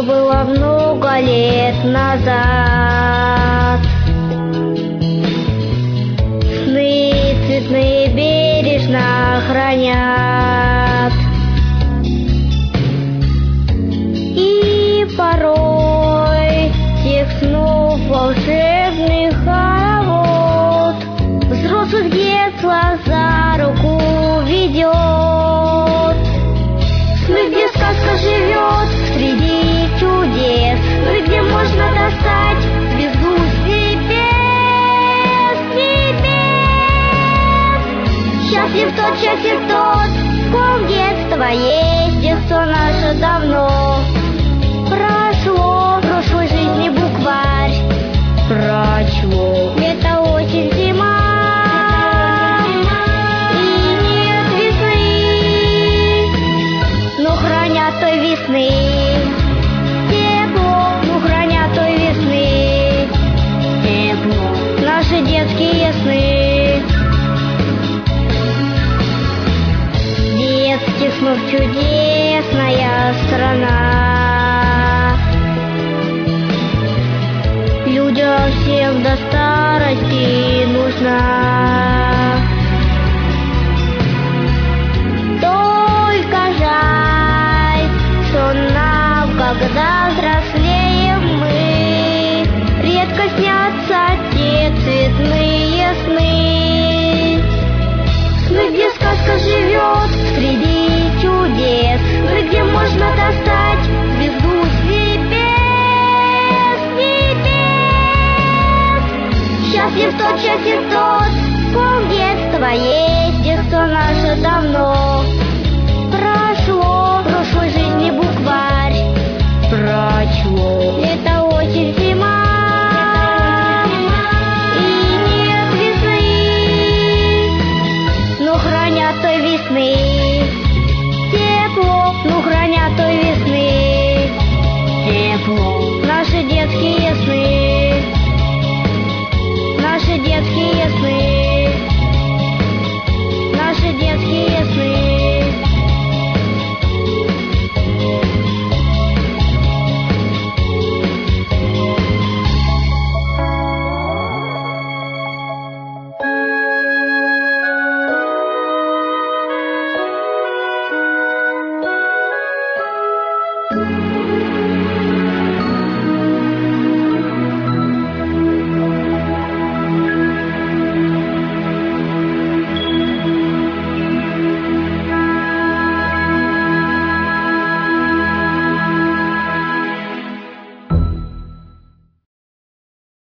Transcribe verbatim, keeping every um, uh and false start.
было много лет назад. Сны цветные бережно хранят, и порой тех снов волшебных хоровод взрослых детства за руку ведет. Сны, где сказка живет среди чудес, сны, где можно достать звезду с небес, небес. Счастлив тот, счастлив тот, в ком детство есть, детство наше давно прошло, прошлой жизни букварь прочло. Это осень, зима, той весны тепло, ну хранят той весны тепло наши детские сны. Детских снов чудесная страна, людям всем до старости нужна.